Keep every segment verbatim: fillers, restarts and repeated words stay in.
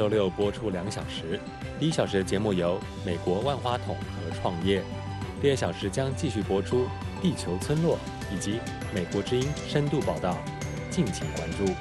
周六播出两小时。第一小时的节目由美国万花筒和创业，第二小时将继续播出地球村落以及美国之音深度报道，敬请关注。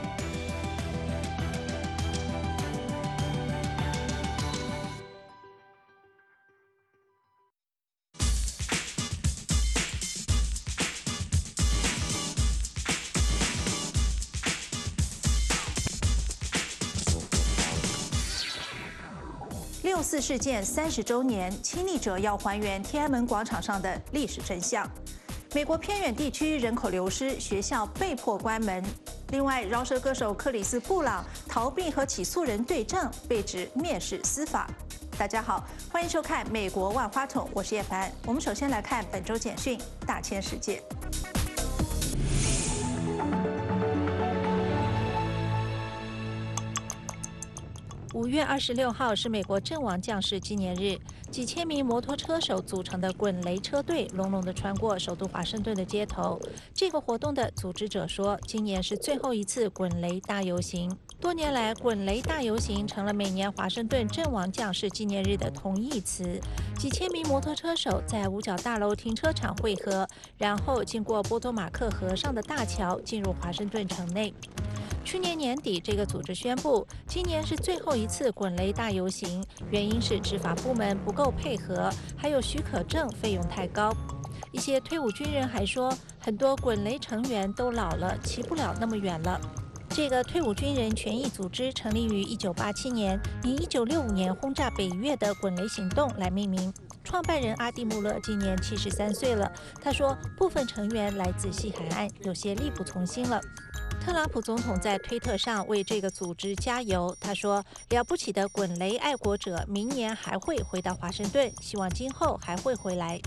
六四事件三十周年，亲历者要还原天安门广场上的历史真相。美国偏远地区人口流失，学校被迫关门。另外，饶舌歌手克里斯·布朗逃避和起诉人对账，被指蔑视司法。大家好，欢迎收看《美国万花筒》，我是叶凡。我们首先来看本周简讯：大千世界。五月二十六号是美国阵亡将士纪念日，几千名摩托车手组成的滚雷车队隆隆地穿过首都华盛顿的街头。这个活动的组织者说，今年是最后一次滚雷大游行。多年来，滚雷大游行成了每年华盛顿阵亡将士纪念日的同义词。几千名摩托车手在五角大楼停车场汇合，然后经过波多马克河上的大桥进入华盛顿城内。去年年底，这个组织宣布，今年是最后一次滚雷大游行，原因是执法部门不够配合，还有许可证费用太高。一些退伍军人还说，很多滚雷成员都老了，骑不了那么远了。这个退伍军人权益组织成立于一九八七年，以一九六五年轰炸北越的滚雷行动来命名。创办人阿蒂穆勒今年七十三岁了，他说，部分成员来自西海岸，有些力不从心了。特朗普总统在推特上为这个组织加油，他说：“了不起的滚雷爱国者明年还会回到华盛顿，希望今后还会回来。”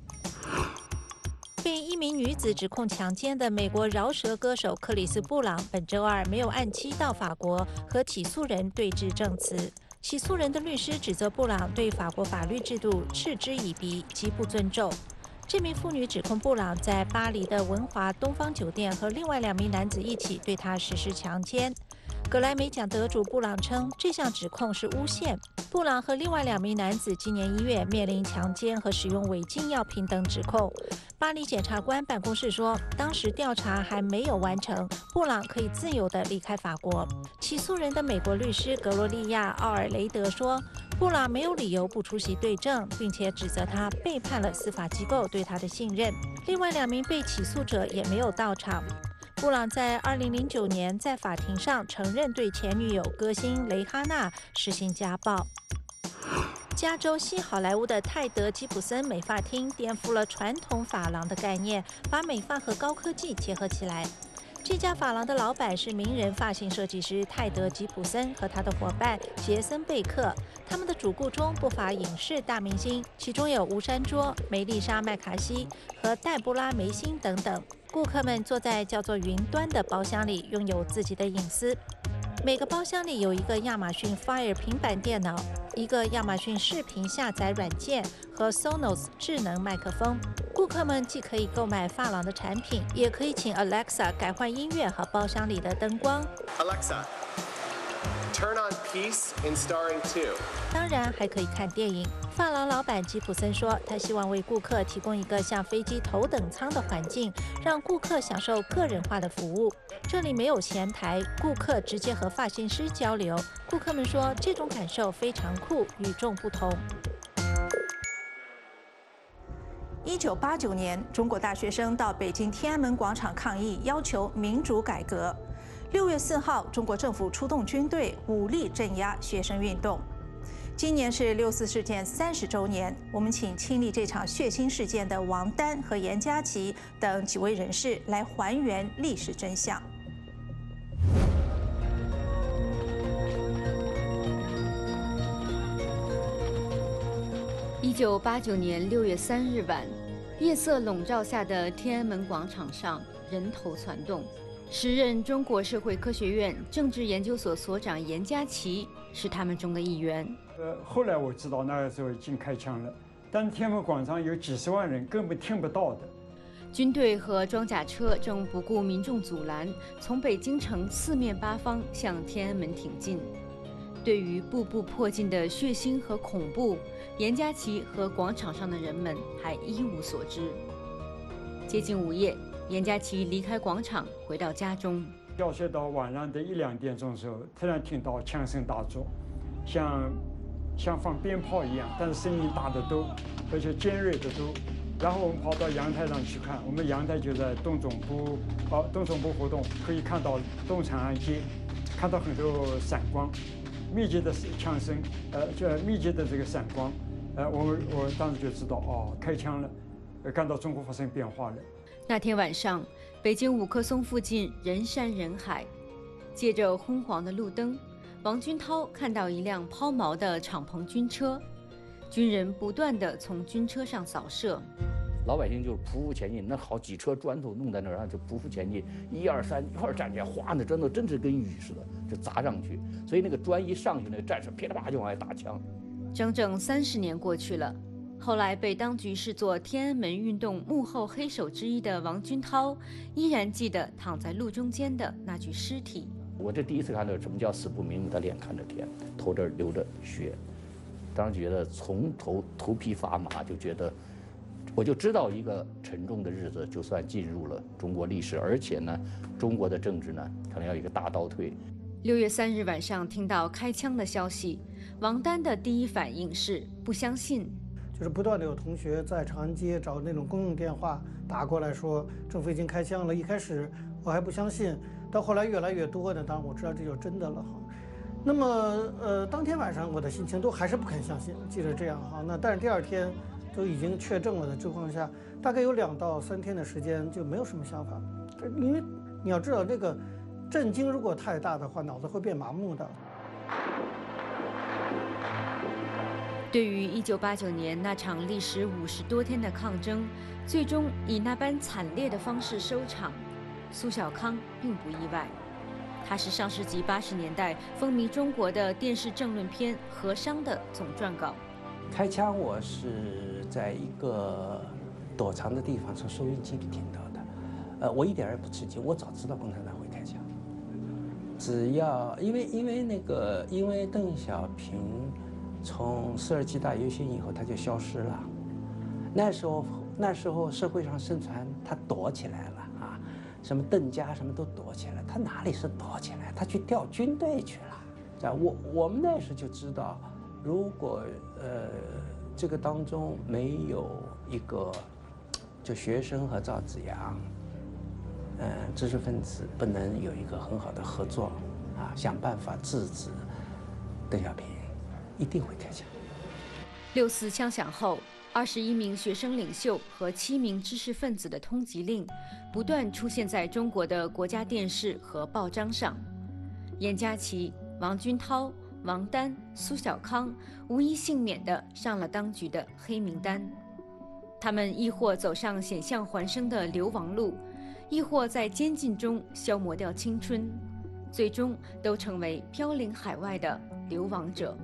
被一名女子指控强奸的美国饶舌歌手克里斯·布朗本周二没有按期到法国和起诉人对质证词。起诉人的律师指责布朗对法国法律制度嗤之以鼻，极不尊重。这名妇女指控布朗在巴黎的文华东方酒店和另外两名男子一起对她实施强奸。格莱美奖得主布朗称，这项指控是诬陷。布朗和另外两名男子今年一月面临强奸和使用违禁药品等指控。巴黎检察官办公室说，当时调查还没有完成，布朗可以自由地离开法国。起诉人的美国律师格罗利亚·奥尔雷德说，布朗没有理由不出席对证，并且指责他背叛了司法机构对他的信任。另外两名被起诉者也没有到场。布朗在二零零九年在法庭上承认对前女友歌星蕾哈娜实行家暴。加州西好莱坞的泰德·吉普森美发厅颠覆了传统发廊的概念，把美发和高科技结合起来。这家发廊的老板是名人发型设计师泰德·吉普森和他的伙伴杰森·贝克，他们的主顾中不乏影视大明星，其中有吴珊卓、梅丽莎·麦卡锡和黛布拉·梅辛等等。顾客们坐在叫做云端的包厢里，拥有自己的隐私。每个包厢里有一个亚马逊 Fire 平板电脑，一个亚马逊视频下载软件和 Sonos 智能麦克风。顾客们既可以购买发廊的产品，也可以请 Alexa 改换音乐和包厢里的灯光。 Alexa, turn on Peace in starring two。 当然还可以看电影。发廊老板吉普森说，他希望为顾客提供一个像飞机头等舱的环境，让顾客享受个人化的服务。这里没有前台，顾客直接和发型师交流。顾客们说，这种感受非常酷，与众不同。一九八九年，中国大学生到北京天安门广场抗议，要求民主改革。六月四号，中国政府出动军队，武力镇压学生运动。今年是六四事件三十周年，我们请亲历这场血腥事件的王丹和严家琪等几位人士来还原历史真相。 一九八九年六月三日晚，夜色笼罩下的天安门广场上，人头攒动。时任中国社会科学院政治研究所所长严家琪是他们中的一员。 呃，后来我知道那个时候已经开枪了，但天安门广场有几十万人，根本听不到的。 军队和装甲车正不顾民众阻拦，从北京城四面八方向天安门挺进。 对于步步迫近的血腥和恐怖，严家琪和广场上的人们还一无所知。接近午夜，严家琪离开广场，回到家中。 要睡到晚上的一两点钟的时候，突然听到枪声大作，像像放鞭炮一样，但是声音大得多，而且尖锐得多。然后我们跑到阳台上去看，我们阳台就在东总部，哦，东总部活动，可以看到东长安街，看到很多闪光，密集的枪声，呃，就密集的这个闪光，呃，我我当时就知道，哦，开枪了，呃，看到中国发生变化了。 那天晚上，北京五棵松附近人山人海，借着昏黄的路灯，王军涛看到一辆抛锚的敞篷军车，军人不断地从军车上扫射。 老百姓就是匍匐前进，那好几车砖头弄在那儿，就匍匐前进，一二三一块儿站起来，哗，那砖头真是跟雨似的，就砸上去。所以那个砖一上去，那个战士噼里啪啦就往外打枪。 整整三十年过去了，后来被当局视作天安门运动幕后黑手之一的王军涛，依然记得躺在路中间的那具尸体。 我这第一次看到什么叫死不瞑目，他脸看着天，头这儿流着血，当时觉得从头头皮发麻，就觉得。我就知道一个沉重的日子就算进入了中国历史，而且呢，中国的政治呢可能要一个大倒退。 六月三日晚上听到开枪的消息，王丹的第一反应是不相信， 就是不断的有同学在长安街找那种公用电话打过来说政府已经开枪了。一开始我还不相信，到后来越来越多呢，当然我知道这就真的了哈。那么呃，当天晚上我的心情都还是不肯相信，记得这样哈。那但是第二天。都已经确证了的情况下，大概有两到三天的时间就没有什么想法，因为你要知道，这个震惊如果太大的话，脑子会变麻木的。 对于一九八九年那场历时五十多天的抗争，最终以那般惨烈的方式收场，苏小康并不意外。他是上世纪八十年代风靡中国的电视政论片《和商》的总撰稿。 开枪，我是在一个躲藏的地方从收音机里听到的，呃，我一点也不吃惊，我早知道共产党会开枪。只要因为因为那个因为邓小平从四二七大游行以后他就消失了，那时候那时候社会上盛传他躲起来了啊，什么邓家什么都躲起来，他哪里是躲起来，他去调军队去了。啊，我我们那时就知道。如果呃这个当中没有一个就学生和赵紫阳，嗯、呃、知识分子不能有一个很好的合作啊，想办法制止邓小平，一定会开枪。 六四枪响后，二十一名学生领袖和七名知识分子的通缉令不断出现在中国的国家电视和报章上，严家琪、王军涛。王丹、苏小康无一幸免地上了当局的黑名单，他们亦或走上险象环生的流亡路，亦或在监禁中消磨掉青春，最终都成为飘零海外的流亡者。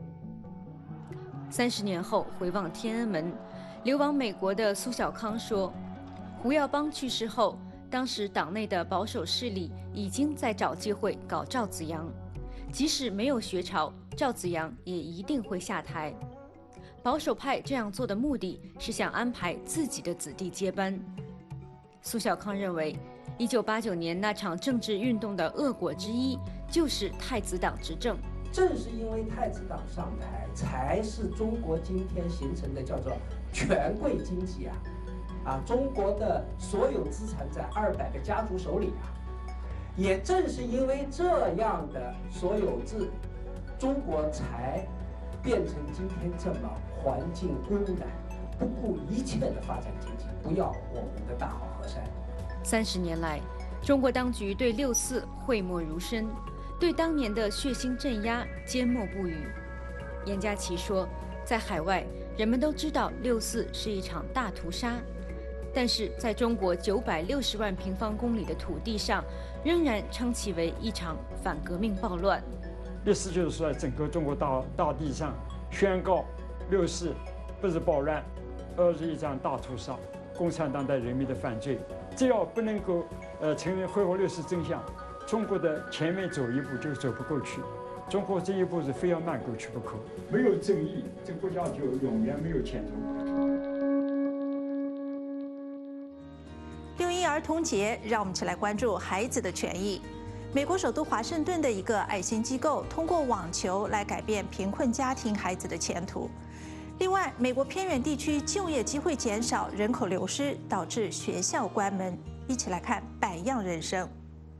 三十年后回望天安门，流亡美国的苏小康说，胡耀邦去世后，当时党内的保守势力已经在找机会搞赵紫阳。即使没有学潮，赵紫阳也一定会下台。保守派这样做的目的是想安排自己的子弟接班。苏小康认为，一九八九年那场政治运动的恶果之一就是太子党执政。 正是因为太子党上台，才是中国今天形成的叫做权贵经济啊！啊，中国的所有资产在二百个家族手里啊！也正是因为这样的所有制，中国才变成今天这么环境污染、不顾一切的发展经济，不要我们的大好河山。 三十年来，中国当局对六四讳莫如深，对当年的血腥镇压缄默不语。严家琪说，在海外，人们都知道六四是一场大屠杀。但是在中国九百六十万平方公里的土地上，仍然称其为一场反革命暴乱。 意思就是说，在整个中国大大地上宣告六四不是暴乱，而是一场大屠杀，共产党对人民的犯罪。只要不能够呃承认恢复六四真相，中国的前面走一步就走不过去。 中国这一步是非要迈过去不可，没有正义，这个国家就永远没有前途。 六一儿童节，让我们一起来关注孩子的权益。美国首都华盛顿的一个爱心机构，通过网球来改变贫困家庭孩子的前途。另外，美国偏远地区就业机会减少，人口流失，导致学校关门。一起来看百样人生。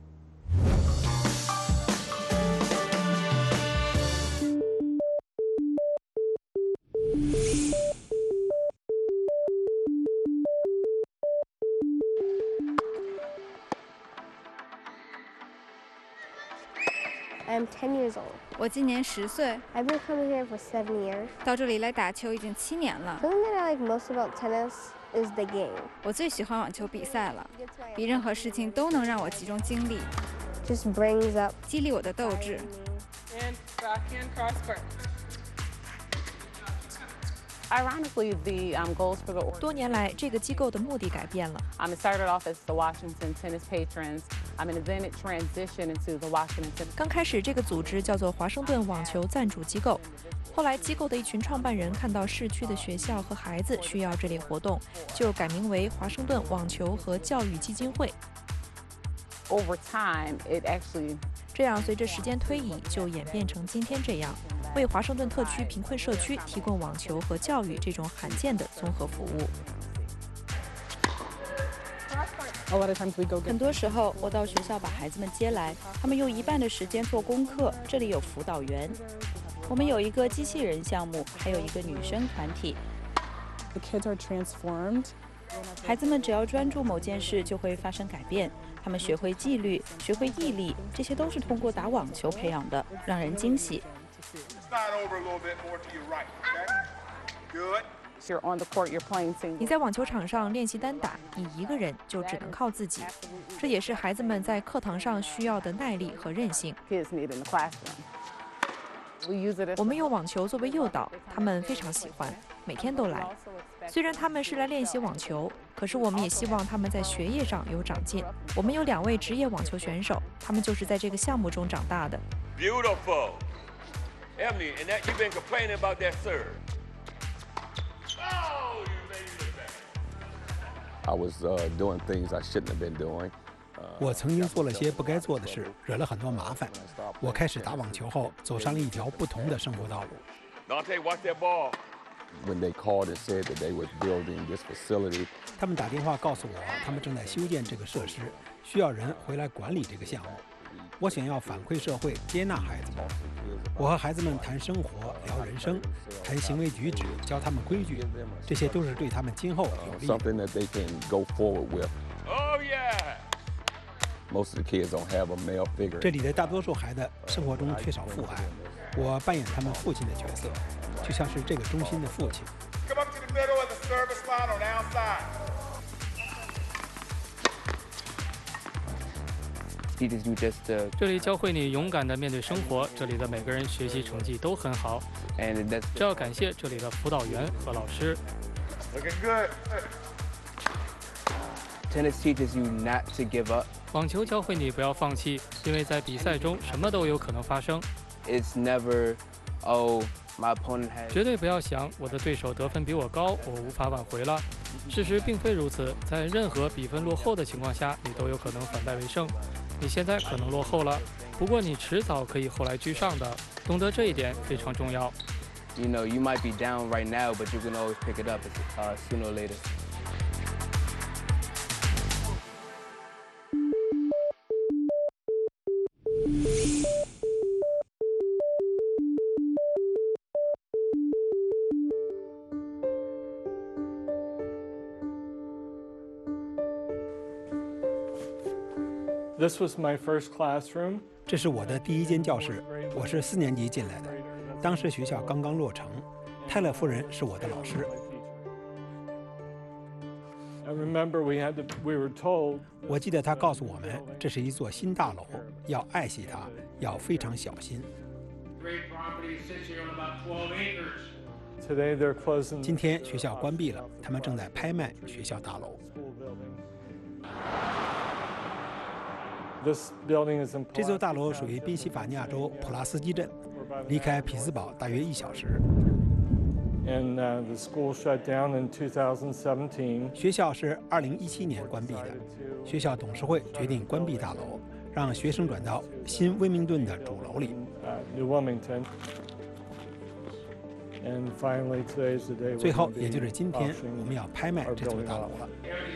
I'm ten years old. 我今年十岁。 I've been coming here for seven years. 到这里来打球已经七年了。 Something that I like most about tennis is the game. 我最喜欢网球比赛了，比任何事情都能让我集中精力， Just brings up 激励我的斗志。 And backhand cross court. Ironically, the um, goals for the 多年来，这个机构的目的改变了。 um, it started off as the Washington Tennis Patrons, um, and then it transitioned into the Washington Tennis. 刚开始，这个组织叫做华盛顿网球赞助机构。后来，机构的一群创办人看到市区的学校和孩子需要这类活动，就改名为华盛顿网球和教育基金会。 Over time, it actually 这样，随着时间推移，就演变成今天这样，为华盛顿特区贫困社区提供网球和教育这种罕见的综合服务。 很多时候，我到学校把孩子们接来，他们用一半的时间做功课。这里有辅导员，我们有一个机器人项目，还有一个女生团体。 the kids are transformed. 孩子们只要专注某件事，就会发生改变。他们学会纪律，学会毅力，这些都是通过打网球培养的，让人惊喜。 You're on the court, you're playing single. 你在网球场上练习单打，你一个人就只能靠自己。这也是孩子们在课堂上需要的耐力和韧性。 Kids need in the classroom. We use it as 我们用网球作为诱导，他们非常喜欢，每天都来。虽然他们是来练习网球，可是我们也希望他们在学业上有长进。我们有两位职业网球选手，他们就是在这个项目中长大的。 Beautiful, Emily, and that you've been complaining about that serve. Oh, you made it back. I was uh, doing things I shouldn't have been doing. 我曾经做了些不该做的事，惹了很多麻烦。我开始打网球后，走上了一条不同的生活道路。 Dante, watch that ball. When they called and said that they were building this facility, 他们打电话告诉我，他们正在修建这个设施，需要人回来管理这个项目。我想要反馈社会，接纳孩子们。我和孩子们谈生活，聊人生，谈行为举止，教他们规矩，这些都是对他们今后有利的。 something that they can go forward with. Oh yeah. Most of the kids don't have a male figure. 这里的大多数孩子生活中缺少父爱，我扮演他们父亲的角色，就像是这个中心的父亲。 Come up to the middle of the service line on the outside. Teaches you just to 这里教会你勇敢地面对生活。这里的每个人学习成绩都很好， and that's 这要感谢这里的辅导员和老师。 Looking good. tennis teaches you not to give up. 网球教会你不要放弃，因为在比赛中什么都有可能发生。 It's never, oh, my opponent has. 绝对不要想我的对手得分比我高，我无法挽回了。事实并非如此，在任何比分落后的情况下，你都有可能反败为胜。你现在可能落后了，不过你迟早可以后来居上的。懂得这一点非常重要。 You know, you might be down right now, but you can always pick it up uh, sooner or later. This was my first classroom. 这是我的第一间教室，我是四年级进来的，当时学校刚刚落成。泰勒夫人是我的老师。 I remember we had to, we were told. 我记得他告诉我们，这是一座新大楼，要爱惜它，要非常小心。 Today they're closing. 今天学校关闭了，他们正在拍卖学校大楼。 This building is in 这座大楼属于宾夕法尼亚州普拉斯基镇， 离开匹兹堡大约一小时。 And uh, the school shut down in two thousand seventeen. 学校是二零一七年关闭的，学校董事会决定关闭大楼，让学生转到新威明顿的主楼里。 Uh, New Wilmington. And finally, today's the day. 最后，也就是今天，我们要拍卖这座大楼了。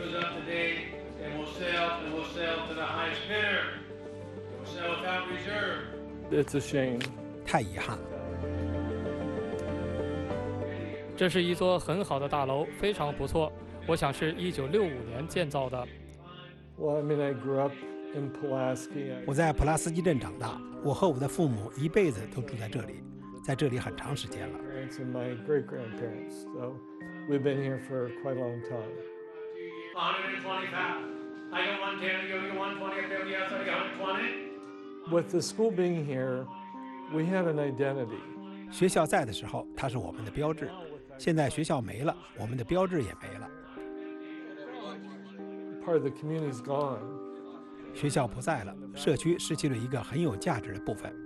It's a shame. 太遗憾了。 这是一座很好的大楼，非常不错。我想是一九六五年建造的。 Well, I mean, I grew up in Pulaski. 我在普拉斯基镇长大，我和我的父母一辈子都住在这里，在这里很长时间了。 And my great grandparents, so we've been here for quite a long time. one twenty-five. I got one ten. You got one twenty. I got one twenty. With the school being here, we have an identity. 学校在的时候，它是我们的标志。现在学校没了，我们的标志也没了。 Part of the community's gone. 学校不在了，社区失去了一个很有价值的部分，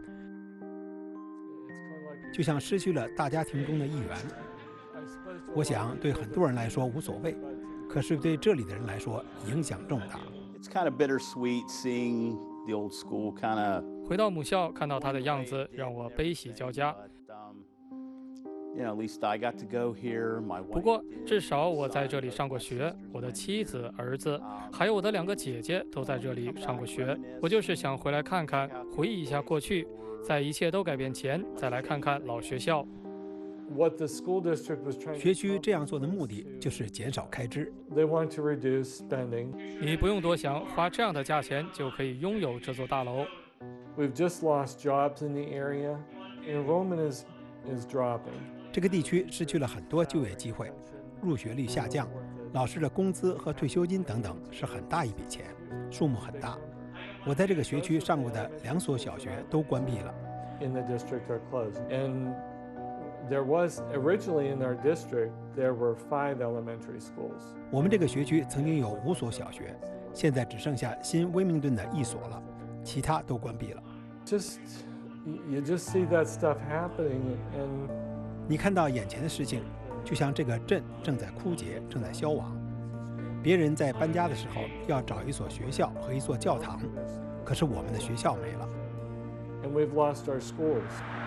就像失去了大家庭中的一员。我想对很多人来说无所谓，可是对这里的人来说影响重大。 It's kind of bittersweet seeing the old school kind of. 回到母校，看到它的样子，让我悲喜交加。 You know, at least I got to go here. My wife. 不过，至少我在这里上过学，我的妻子、儿子，还有我的两个姐姐都在这里上过学。我就是想回来看看，回忆一下过去，在一切都改变前，再来看看老学校。 What the school district was trying. 学区这样做的目的就是减少开支。 They want to reduce spending. 你不用多想，花这样的价钱就可以拥有这座大楼。 We've just lost jobs in the area. Enrollment is is dropping. 这个地区失去了很多就业机会，入学率下降，老师的工资和退休金等等是很大一笔钱，数目很大。我在这个学区上过的两所小学都关闭了。 In the district are closed. And there was originally in our district there were five elementary schools. 我们这个学区曾经有五所小学，现在只剩下新威明顿的一所了，其他都关闭了。 Just you just see that stuff happening and. 你看到眼前的事情，就像这个镇正在枯竭，正在消亡。别人在搬家的时候要找一所学校和一座教堂，可是我们的学校没了。 And we've lost our schools.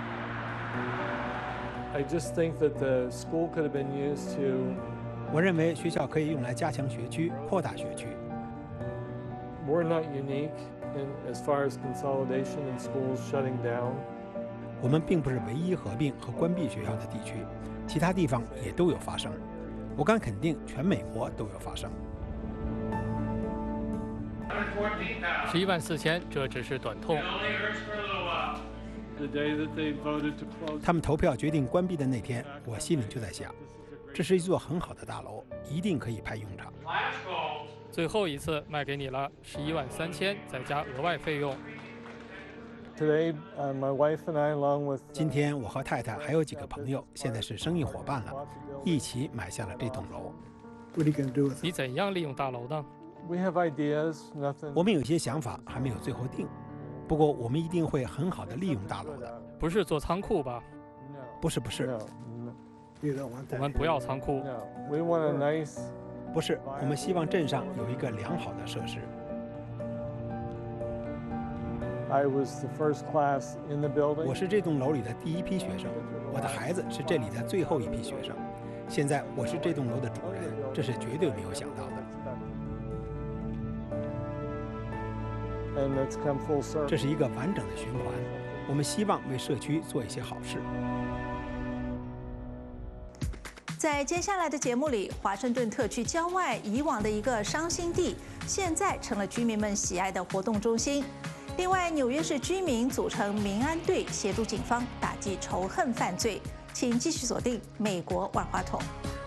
I just think that the school could have been used to. 我认为学校可以用来加强学区、扩大学区。 We're not unique in as far as consolidation and schools shutting down. 我们并不是唯一合并和关闭学校的地区，其他地方也都有发生。我敢肯定，全美国都有发生。 十一万四千，这只是短痛。 他们投票决定关闭的那天，我心里就在想，这是一座很好的大楼，一定可以派用场。 最后一次卖给你了，十一万三千，再加额外费用。 Today, uh, my wife and I, along with. 今天我和太太还有几个朋友，现在是生意伙伴了，一起买下了这栋楼。 你怎样利用大楼呢？ We have ideas, nothing. 我们有一些想法，还没有最后定。不过我们一定会很好的利用大楼的。 不是做仓库吧？ 不是，不是。 我们不要仓库。 We want a nice. 不是，我们希望镇上有一个良好的设施。 I was the first class in the building. 我是这栋楼里的第一批学生，我的孩子是这里的最后一批学生。现在我是这栋楼的主人，这是绝对没有想到的。 And it's come full circle. 这是一个完整的循环。我们希望为社区做一些好事。 在接下来的节目里，华盛顿特区郊外以往的一个伤心地，现在成了居民们喜爱的活动中心。 另外，纽约市居民组成民安队，协助警方打击仇恨犯罪。请继续锁定《美国万花筒》。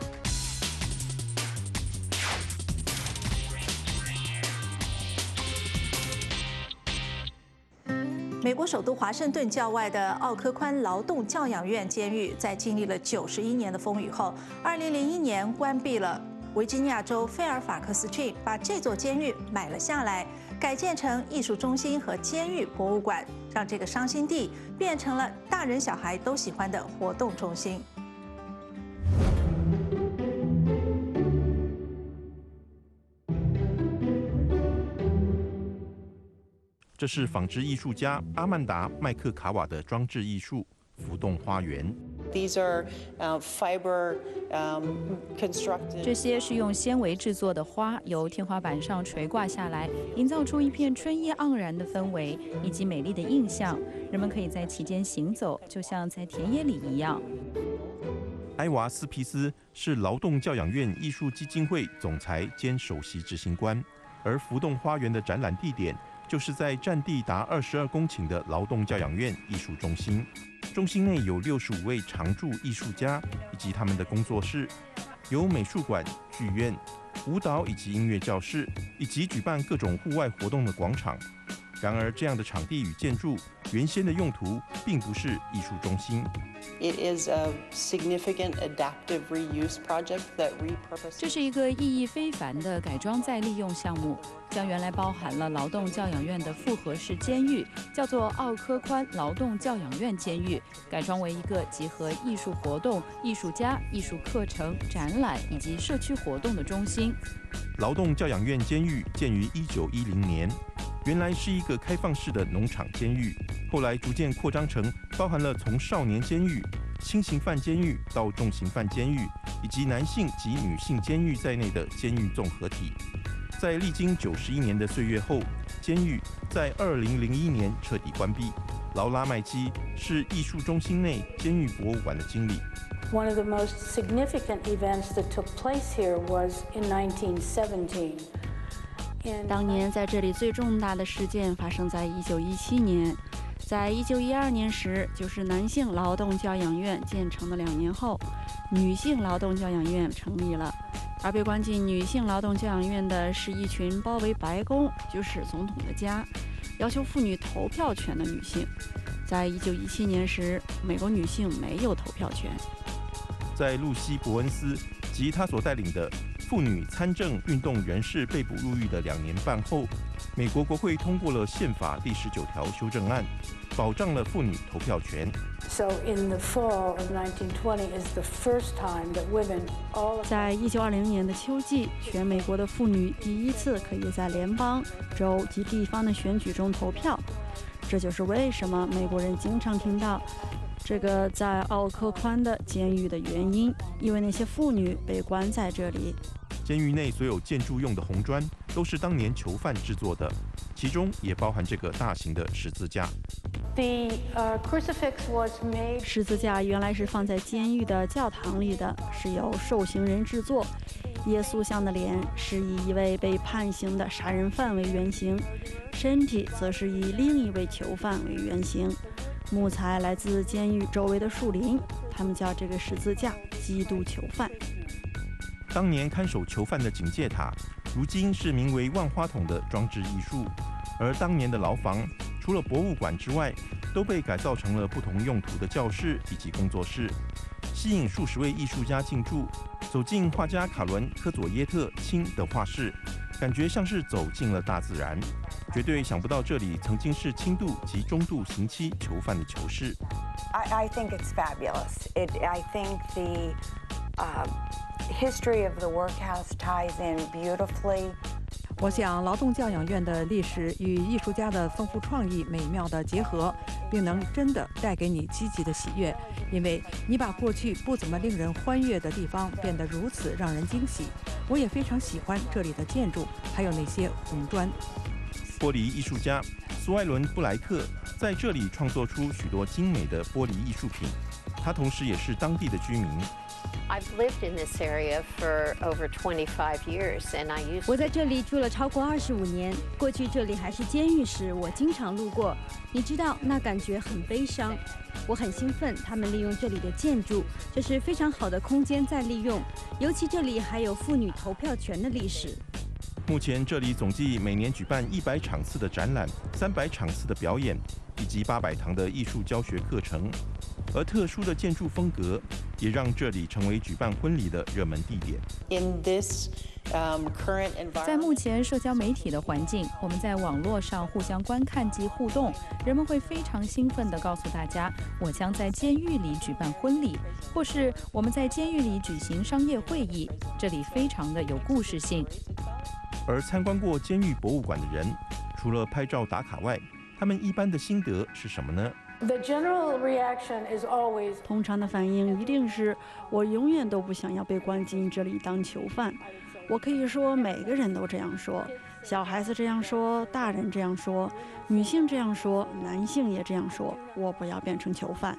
美国首都华盛顿郊外的奥科宽劳动教养院监狱，在经历了九十一年的风雨后，二零零一年关闭了。 维吉尼亚州菲尔法克斯郡把这座监狱买了下来， 改建成艺术中心和监狱博物馆，让这个伤心地变成了大人小孩都喜欢的活动中心。 这是纺织艺术家阿曼达·麦克卡瓦的装置艺术浮动花园。 These are uh, fiber um, constructed. 这些是用纤维制作的花，由天花板上垂挂下来，营造出一片春意盎然的氛围以及美丽的印象。人们可以在其间行走，就像在田野里一样。 埃娃斯皮斯是劳动教养院艺术基金会总裁兼首席执行官，而浮动花园的展览地点就是在占地达二十二公顷的劳动教养院艺术中心。中心内有六十五位常驻艺术家以及他们的工作室，有美术馆、剧院、舞蹈以及音乐教室，以及举办各种户外活动的广场。然而，这样的场地与建筑原先的用途并不是艺术中心。 It is a significant adaptive reuse project that repurposes. 这是一个意义非凡的改装再利用项目，将原来包含了劳动教养院的复合式监狱，叫做奥科宽劳动教养院监狱，改装为一个集合艺术活动、艺术家、艺术课程、展览以及社区活动的中心。 劳动教养院监狱建于一九一零年。原来是一个开放式的农场监狱，后来逐渐扩张成包含了从少年监狱、轻刑犯监狱到重刑犯监狱，以及男性及女性监狱在内的监狱综合体。在历经九十一年的岁月后，监狱在二零零一年彻底关闭。劳拉麦基是艺术中心内监狱博物馆的经理。 One of the most significant events that took place here was in nineteen seventeen. 当年在这里最重大的事件发生在一九一七年，在一九一二年时，就是男性劳动教养院建成的两年后，女性劳动教养院成立了。而被关进女性劳动教养院的是一群包围白宫，就是总统的家，要求妇女投票权的女性。在一九一七年时，美国女性没有投票权。 在露西·伯恩斯及他所带领的妇女参政运动人士被捕入狱的两年半后，美国国会通过了宪法第十九条修正案，保障了妇女投票权。 So in the fall of nineteen twenty is the first time that women all. 在一九二零年的秋季，全美国的妇女第一次可以在联邦、州及地方的选举中投票。这就是为什么美国人经常听到这个在奥科宽的监狱的原因，因为那些妇女被关在这里。 监狱内所有建筑用的红砖都是当年囚犯制作的，其中也包含这个大型的十字架。 The uh, crucifix was made. 十字架原来是放在监狱的教堂里的，是由受刑人制作。耶稣像的脸是以一位被判刑的杀人犯为原型，身体则是以另一位囚犯为原型。木材来自监狱周围的树林，他们叫这个十字架基督囚犯。 当年看守囚犯的警戒塔，如今是名为万花筒的装置艺术，而当年的牢房除了博物馆之外，都被改造成了不同用途的教室以及工作室，吸引数十位艺术家进驻。走进画家卡伦·科佐耶特亲的画室，感觉像是走进了大自然，绝对想不到这里曾经是轻度及中度刑期囚犯的囚室。 I, I think it's fabulous. It, I think the uh, history of the workhouse ties in beautifully. 我想，劳动教养院的历史与艺术家的丰富创意美妙的结合，并能真的带给你积极的喜悦，因为你把过去不怎么令人欢悦的地方变得如此让人惊喜。我也非常喜欢这里的建筑，还有那些红砖。 玻璃艺术家苏艾伦·布莱克在这里创作出许多精美的玻璃艺术品，他同时也是当地的居民。 I've lived in this area for over twenty-five years, and I used. 我在这里住了超过二十五年。过去这里还是监狱时，我经常路过。你知道，那感觉很悲伤。我很兴奋，他们利用这里的建筑，这是非常好的空间再利用。尤其这里还有妇女投票权的历史。 目前这里总计每年举办一百场次的展览、三百场次的表演，以及八百堂的艺术教学课程。而特殊的建筑风格也让这里成为举办婚礼的热门地点。 In this Um, 在目前社交媒体的环境，我们在网络上互相观看及互动，人们会非常兴奋地告诉大家，我将在监狱里举办婚礼，或是我们在监狱里举行商业会议，这里非常的有故事性。 而参观过监狱博物馆的人，除了拍照打卡外，他们一般的心得是什么呢？ The general reaction is always 通常的反应一定是我永远都不想要被关进这里当囚犯。我可以说每个人都这样说，小孩子这样说，大人这样说，女性这样说，男性也这样说。我不要变成囚犯。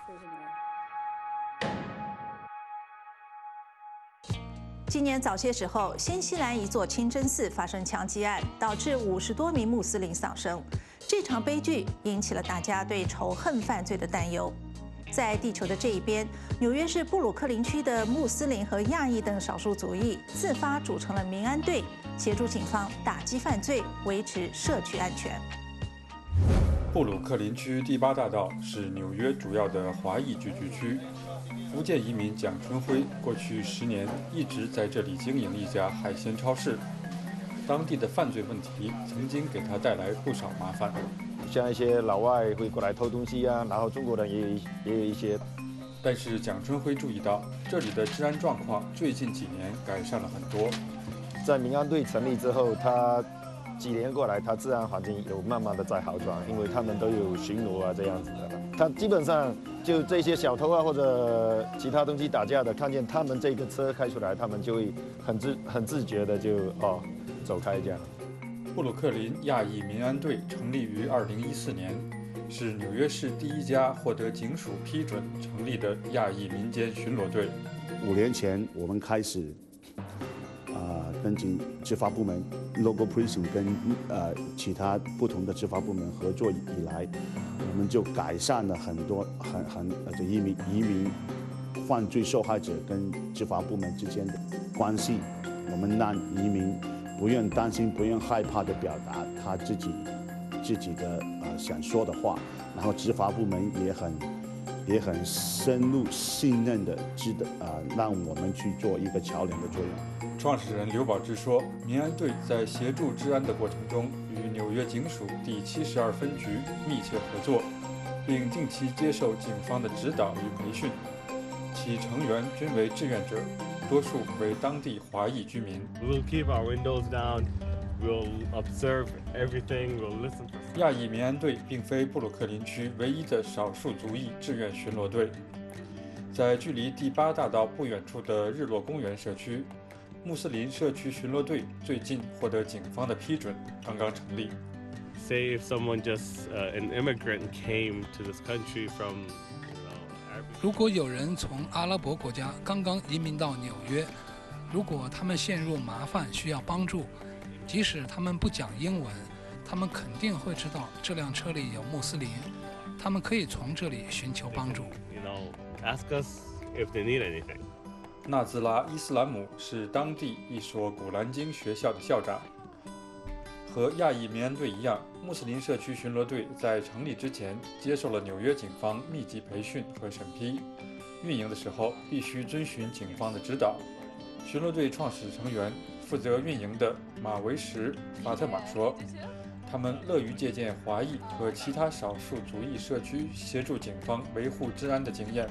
今年早些时候，新西兰一座清真寺发生枪击案，导致五十多名穆斯林丧生。这场悲剧引起了大家对仇恨犯罪的担忧。在地球的这一边，纽约市布鲁克林区的穆斯林和亚裔等少数族裔自发组成了民安队，协助警方打击犯罪，维持社区安全。 布鲁克林区第八大道是纽约主要的华裔聚居区。福建移民蒋春辉过去十年一直在这里经营一家海鲜超市。当地的犯罪问题曾经给他带来不少麻烦。 像一些老外会过来偷东西啊，然后中国人也有也有一些。 但是蒋春辉注意到，这里的治安状况最近几年改善了很多。 在民安队成立之后，他几年过来，他治安环境有慢慢的在好转，因为他们都有巡逻啊这样子的。他基本上就这些小偷啊或者其他东西打架的，看见他们这个车开出来，他们就会很自很自觉的就哦走开这样。 布鲁克林亚裔民安队成立于二零一四年，是纽约市第一家获得警署批准成立的亚裔民间巡逻队。 五年前，我们开始啊、呃、跟警执法部门 local precinct 跟呃其他不同的执法部门合作以来，我们就改善了很多很很呃这移民移民犯罪受害者跟执法部门之间的关系，我们让移民 不用担心，不用害怕的表达他自己自己的呃想说的话，然后执法部门也很也很深入信任的知道啊、呃，让我们去做一个桥梁的作用。 创始人刘宝志说，民安队在协助治安的过程中，与纽约警署第七十二分局密切合作，并定期接受警方的指导与培训，其成员均为志愿者。 多数为当地华裔居民。 We'll keep our windows down. We'll observe everything. We'll listen. 亚裔民安队并非布鲁克林区唯一的少数族裔志愿巡逻队，在距离第八大道不远处的日落公园社区，穆斯林社区巡逻队最近获得警方的批准，刚刚成立。 Say if someone just uh, an immigrant came to this country from 如果有人从阿拉伯国家刚刚移民到纽约，如果他们陷入麻烦需要帮助，即使他们不讲英文，他们肯定会知道这辆车里有穆斯林，他们可以从这里寻求帮助。 You know, ask us if they need anything. 纳兹拉·伊斯兰姆是当地一所古兰经学校的校长。和亚裔民安队一样，穆斯林社区巡逻队在成立之前接受了纽约警方密集培训和审批，运营的时候必须遵循警方的指导。巡逻队创始成员、负责运营的马维什·法特玛说，他们乐于借鉴华裔和其他少数族裔社区协助警方维护治安的经验。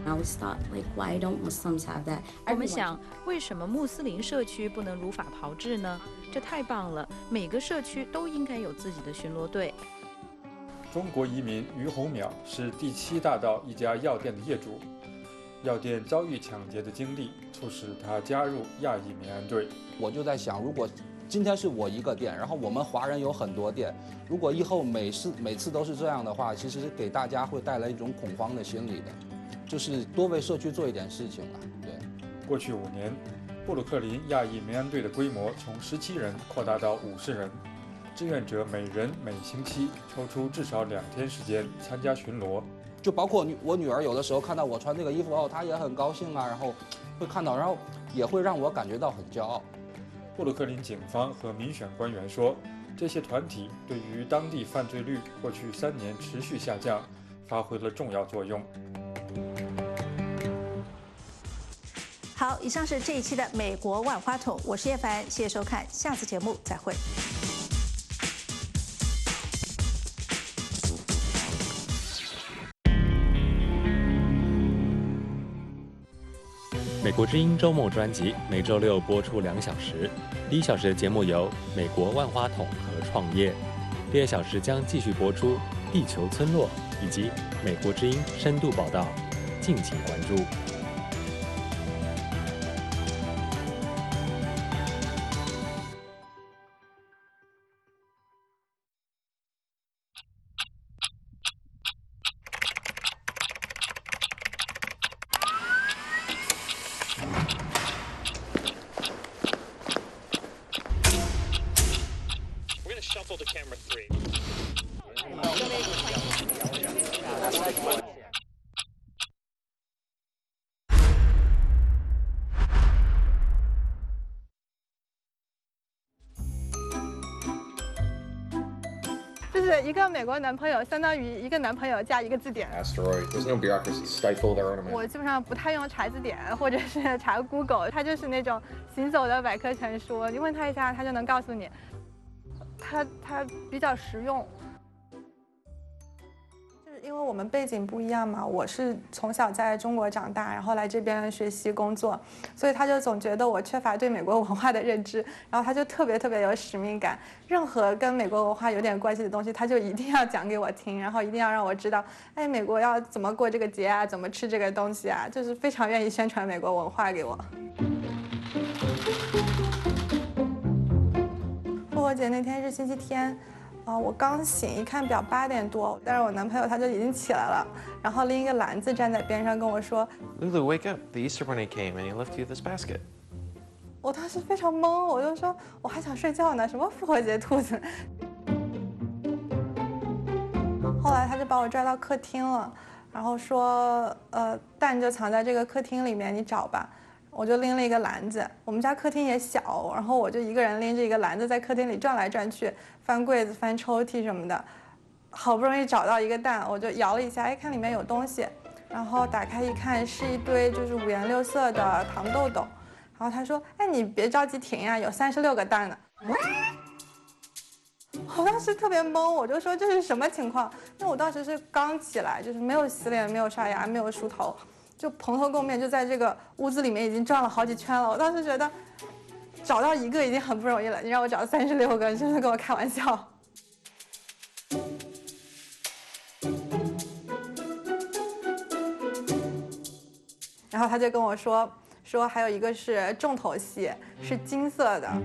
我们想，为什么穆斯林社区不能如法炮制呢？这太棒了！每个社区都应该有自己的巡逻队。 中国移民于洪淼是第七大道一家药店的业主，药店遭遇抢劫的经历促使他加入亚裔民安队。 我就在想，如果今天是我一个店，然后我们华人有很多店，如果以后每次每次都是这样的话，其实给大家会带来一种恐慌的心理的。 就是多为社区做一点事情了。对， 过去五年，布鲁克林亚裔民安队的规模从十七人扩大到五十人，志愿者每人每星期抽出至少两天时间参加巡逻。 就包括我女儿有的时候看到我穿这个衣服后，她也很高兴啊，然后会看到，然后也会让我感觉到很骄傲。 布鲁克林警方和民选官员说，这些团体对于当地犯罪率过去三年持续下降发挥了重要作用。 好，以上是这一期的美国万花筒，我是叶凡，谢谢收看，下次节目再会。 美国之音周末专辑每周六播出两小时，第一小时的节目有美国万花筒和创业，第二小时将继续播出地球村落以及美国之音深度报道，敬请关注。 Shuffle to camera three. 就是一个美国男朋友，相当于一个男朋友加一个字典。 Asteroid. There's no bureaucracy. Stifle their own. 我基本上不太用查字典，或者是查 Google， 它就是那种行走的百科全书，你问他一下，他就能告诉你。它它比较实用，就是因为我们背景不一样嘛，我是从小在中国长大，然后来这边学习工作，所以他就总觉得我缺乏对美国文化的认知，然后他就特别特别有使命感，任何跟美国文化有点关系的东西，他就一定要讲给我听，然后一定要让我知道，哎，美国要怎么过这个节啊，怎么吃这个东西啊，就是非常愿意宣传美国文化给我。复活节那天是星期天，啊、呃，我刚醒，一看表八点多，但是我男朋友他就已经起来了，然后拎一个篮子站在边上跟我说 ：“Lulu, wake up! The Easter Bunny came and he left you this basket.” 我当时非常懵，我就说我还想睡觉呢，什么复活节兔子？后来他就把我拽到客厅了，然后说：“呃，蛋就藏在这个客厅里面，你找吧。”我就拎了一个篮子，我们家客厅也小，然后我就一个人拎着一个篮子在客厅里转来转去，翻柜子、翻抽屉什么的，好不容易找到一个蛋，我就摇了一下，哎，看里面有东西，然后打开一看，是一堆就是五颜六色的糖豆豆，然后他说，哎，你别着急停呀，有三十六个蛋呢。我当时特别懵，我就说这是什么情况？因为我当时是刚起来，就是没有洗脸、没有刷牙、没有梳头。就蓬头垢面，就在这个屋子里面已经转了好几圈了。我当时觉得找到一个已经很不容易了，你让我找三十六个，真是跟我开玩笑。然后他就跟我说，说还有一个是重头戏，是金色的。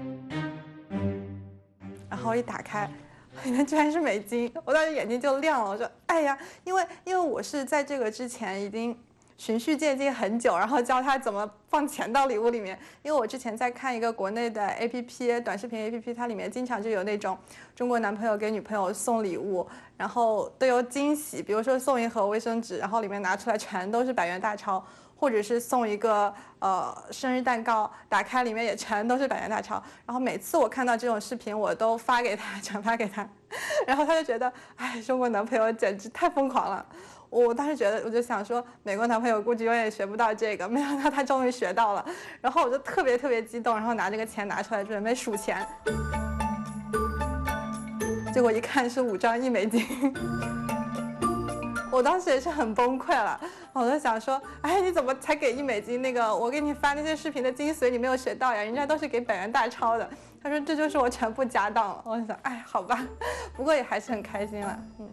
然后一打开，里面居然是美金，我当时眼睛就亮了。我说，哎呀，因为因为我是在这个之前已经循序渐进很久，然后教他怎么放钱到礼物里面。因为我之前在看一个国内的 A P P 短视频 A P P， 它里面经常就有那种中国男朋友给女朋友送礼物，然后都有惊喜，比如说送一盒卫生纸，然后里面拿出来全都是百元大钞，或者是送一个呃生日蛋糕，打开里面也全都是百元大钞。然后每次我看到这种视频，我都发给他，转发给他，然后他就觉得，哎，中国男朋友简直太疯狂了。我当时觉得，我就想说，美国男朋友估计永远学不到这个，没想到他终于学到了。然后我就特别特别激动，然后拿这个钱拿出来准备数钱，结果一看是五张一美金。我当时也是很崩溃了，我就想说，哎，你怎么才给一美金？那个我给你发那些视频的精髓你没有学到呀，人家都是给百元大钞的。他说这就是我全部家当了。我就想，哎，好吧，不过也还是很开心了。嗯。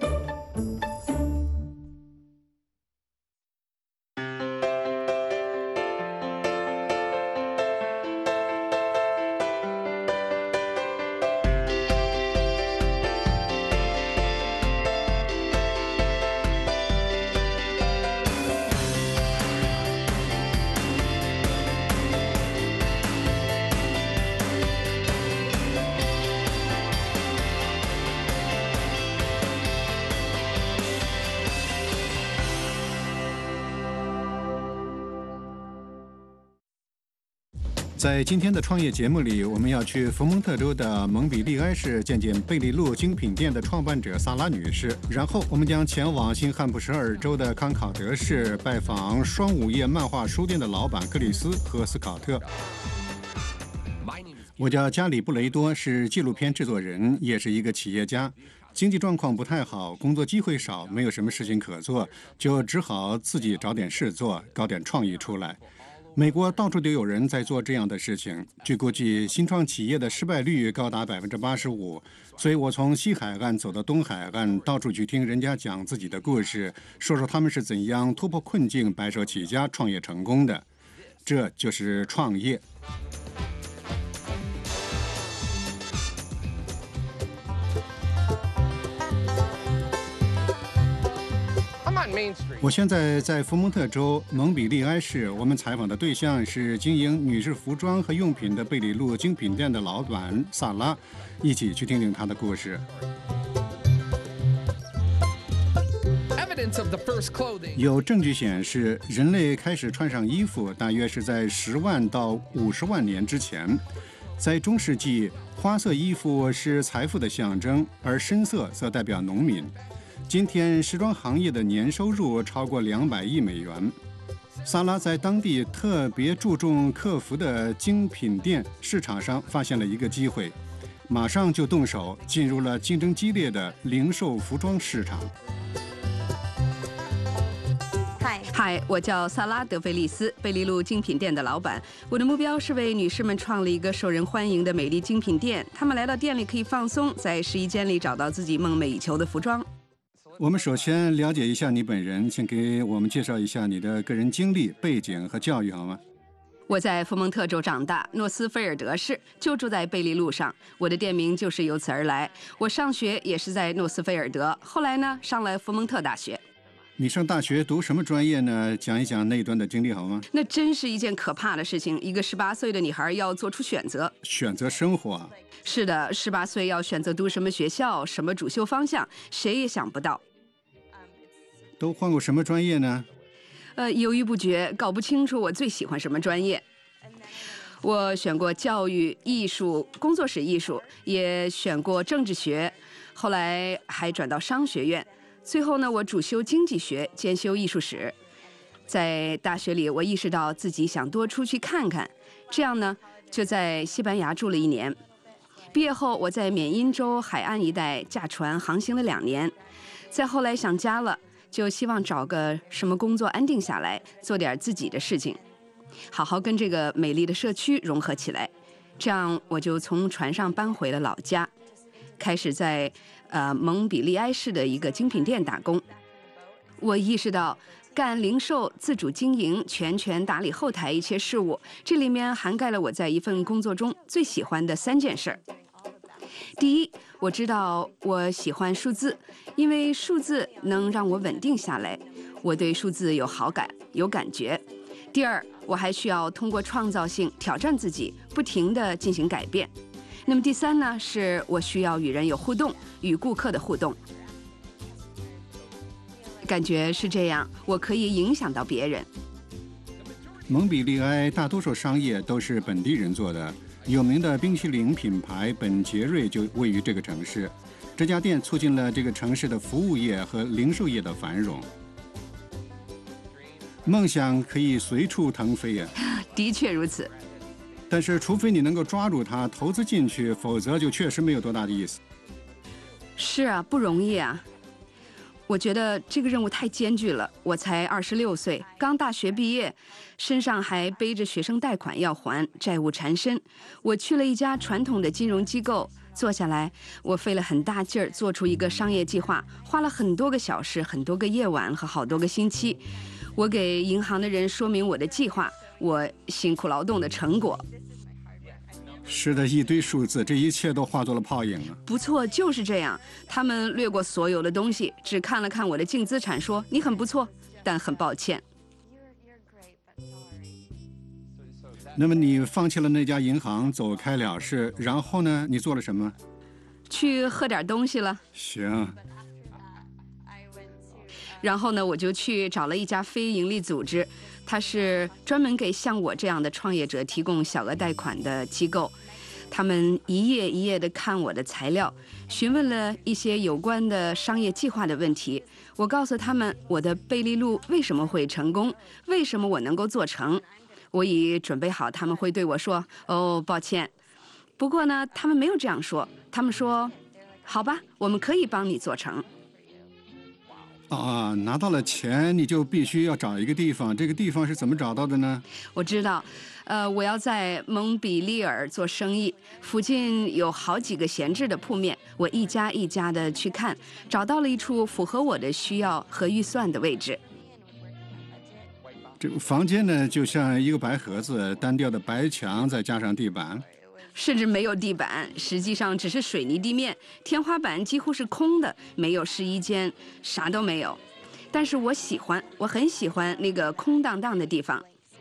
在今天的创业节目里，我们要去佛蒙特州的蒙彼利埃市见见贝利路精品店的创办者萨拉女士，然后我们将前往新罕布什尔州的康考德市拜访双午夜漫画书店的老板克里斯和斯考特。我叫加里布雷多，是纪录片制作人，也是一个企业家。经济状况不太好，工作机会少，没有什么事情可做，就只好自己找点事做，搞点创意出来。美国到处都有人在做这样的事情，据估计新创企业的失败率高达百分之八十五。所以我从西海岸走到东海岸，到处去听人家讲自己的故事，说说他们是怎样突破困境、白手起家、创业成功的。这就是创业。我现在在佛蒙特州蒙彼利埃市，我们采访的对象是经营女士服装和用品的贝里路精品店的老板萨拉，一起去听听他的故事。有证据显示，人类开始穿上衣服大约是在十万到五十万年之前。在中世纪，花色衣服是财富的象征，而深色则代表农民。今天时装行业的年收入超过两百亿美元。萨拉在当地特别注重客服的精品店市场上发现了一个机会，马上就动手进入了竞争激烈的零售服装市场。 嗨，我叫萨拉德菲利斯，贝利路精品店的老板。我的目标是为女士们创立一个受人欢迎的美丽精品店，她们来到店里可以放松，在试衣间里找到自己梦寐以求的服装。 我们首先了解一下你本人，请给我们介绍一下你的个人经历、背景和教育好吗？ 我在佛蒙特州长大，诺斯菲尔德市，就住在贝利路上，我的店名就是由此而来。我上学也是在诺斯菲尔德，后来呢上了佛蒙特大学。 你上大学读什么专业呢？讲一讲那一段的经历好吗？ 那真是一件可怕的事情，一个十八岁的女孩要做出选择。 选择生活？ 是的，十八岁要选择读什么学校，什么主修方向，谁也想不到。 都换过什么专业呢？ 呃，犹豫不决，搞不清楚我最喜欢什么专业。我选过教育、艺术、工作室艺术，也选过政治学，后来还转到商学院。最后呢，我主修经济学，兼修艺术史。在大学里，我意识到自己想多出去看看，这样呢，就在西班牙住了一年。毕业后，我在缅因州海岸一带驾船航行了两年。再后来想家了，就希望找个什么工作安定下来，做点自己的事情，好好跟这个美丽的社区融合起来。这样，我就从船上搬回了老家，开始在呃蒙彼利埃市的一个精品店打工。我意识到干零售、自主经营、全权打理后台一切事务，这里面涵盖了我在一份工作中最喜欢的三件事儿。第一，我知道我喜欢数字，因为数字能让我稳定下来，我对数字有好感、有感觉。第二，我还需要通过创造性挑战自己，不停地进行改变。那么第三呢，是我需要与人有互动，与顾客的互动。感觉是这样，我可以影响到别人。 蒙彼利埃大多数商业都是本地人做的。有名的冰淇淋品牌本杰瑞就位于这个城市，这家店促进了这个城市的服务业和零售业的繁荣。梦想可以随处腾飞呀， 的确如此。 但是，除非你能够抓住它，投资进去，否则就确实没有多大的意思。 是啊，不容易啊。我觉得这个任务太艰巨了。我才二十六岁，刚大学毕业，身上还背着学生贷款要还，债务缠身。我去了一家传统的金融机构，坐下来，我费了很大劲儿做出一个商业计划，花了很多个小时、很多个夜晚和好多个星期。我给银行的人说明我的计划，我辛苦劳动的成果。 是的，一堆数字，这一切都化作了泡影了。 不错，就是这样。他们略过所有的东西，只看了看我的净资产，说你很不错，但很抱歉。 那么你放弃了那家银行，走开了事，然后呢？你做了什么？ 去喝点东西了。 行。 然后呢，我就去找了一家非营利组织，它是专门给像我这样的创业者提供小额贷款的机构。他们一页一页地看我的材料，询问了一些有关的商业计划的问题。我告诉他们我的贝利路为什么会成功，为什么我能够做成。我已准备好他们会对我说：“哦，抱歉。”不过呢，他们没有这样说，他们说：“好吧，我们可以帮你做成。” 啊，拿到了钱，你就必须要找一个地方。这个地方是怎么找到的呢？ 我知道，呃，我要在蒙彼利尔做生意，附近有好几个闲置的铺面，我一家一家的去看，找到了一处符合我的需要和预算的位置。 这个房间呢，就像一个白盒子，单调的白墙再加上地板。 甚至没有地板，实际上只是水泥地面，天花板几乎是空的，没有试衣间，啥都没有。但是我喜欢，我很喜欢那个空荡荡的地方。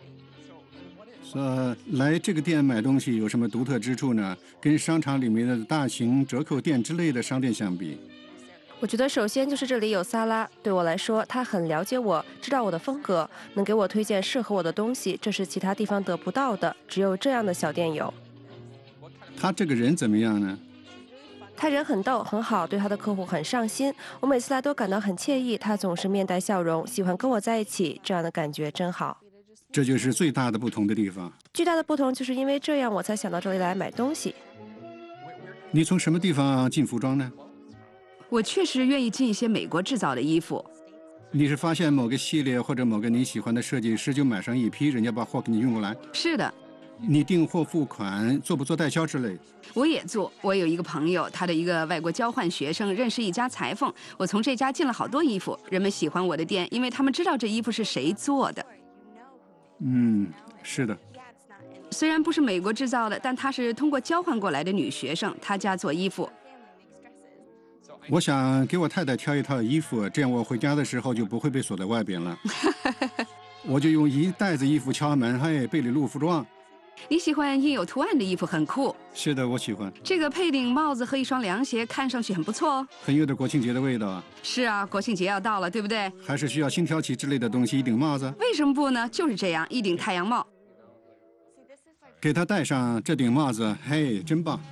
呃，来这个店买东西有什么独特之处呢？跟商场里面的大型折扣店之类的商店相比， 我觉得首先就是这里有萨拉，对我来说，他很了解我，知道我的风格，能给我推荐适合我的东西，这是其他地方得不到的，只有这样的小店有。 他这个人怎么样呢？ 他人很逗，很好，对他的客户很上心。我每次来都感到很惬意，他总是面带笑容，喜欢跟我在一起，这样的感觉真好。 这就是最大的不同的地方。 巨大的不同就是因为这样，我才想到这里来买东西。 你从什么地方进服装呢？ 我确实愿意进一些美国制造的衣服。 你是发现某个系列或者某个你喜欢的设计师就买上一批，人家把货给你运过来？ 是的。 你订货付款，做不做代销之类？ 我也做。我有一个朋友，他的一个外国交换学生认识一家裁缝，我从这家进了好多衣服。人们喜欢我的店，因为他们知道这衣服是谁做的。 嗯，是的。 虽然不是美国制造的，但他是通过交换过来的女学生，他家做衣服。 我想给我太太挑一套衣服，这样我回家的时候就不会被锁在外边了。我就用一袋子衣服敲门，嘿，贝里路服装。 你喜欢印有图案的衣服，很酷。 是的，我喜欢。 这个配顶帽子和一双凉鞋，看上去很不错哦。 很有点国庆节的味道啊。 是啊，国庆节要到了，对不对？ 还是需要星条旗之类的东西，一顶帽子。 为什么不呢？就是这样，一顶太阳帽。 给他戴上这顶帽子，嘿，真棒。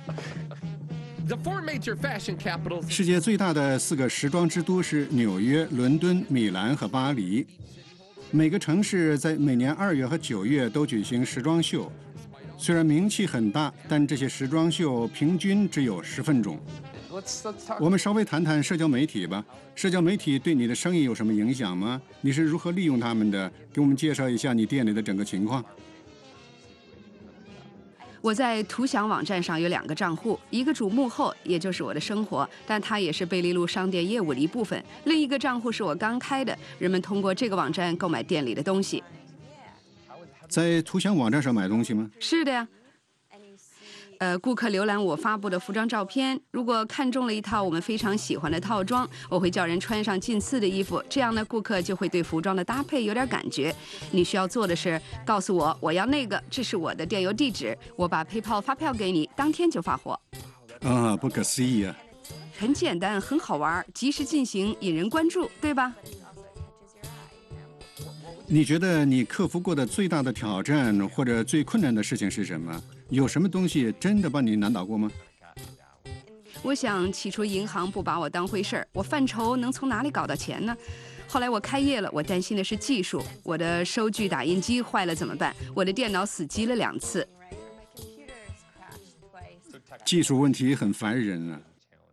世界最大的四个时装之都是纽约、伦敦、米兰和巴黎。每个城市在每年二月和九月都举行时装秀，虽然名气很大，但这些时装秀平均只有十分钟。我们稍微谈谈社交媒体吧。社交媒体对你的生意有什么影响吗？你是如何利用它们的？给我们介绍一下你店里的整个情况。 我在图享网站上有两个账户，一个主幕后，也就是我的生活，但它也是贝利路商店业务的一部分；另一个账户是我刚开的，人们通过这个网站购买店里的东西。 在图享网站上买东西吗？ 是的呀。呃，顾客浏览我发布的服装照片，如果看中了一套我们非常喜欢的套装，我会叫人穿上近似的衣服，这样呢，顾客就会对服装的搭配有点感觉。你需要做的是告诉我我要那个，这是我的电邮地址，我把PayPal发票给你，当天就发货。 啊，不可思议啊！ 很简单，很好玩，及时进行，引人关注，对吧？ 你觉得你克服过的最大的挑战或者最困难的事情是什么？有什么东西真的把你难倒过吗？ 我想起初银行不把我当回事儿，我犯愁能从哪里搞到钱呢？后来我开业了，我担心的是技术，我的收据打印机坏了怎么办？我的电脑死机了两次。 技术问题很烦人啊。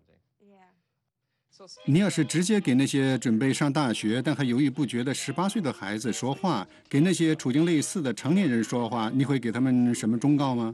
你要是直接给那些准备上大学但还犹豫不决的十八岁的孩子说话，给那些处境类似的成年人说话，你会给他们什么忠告吗？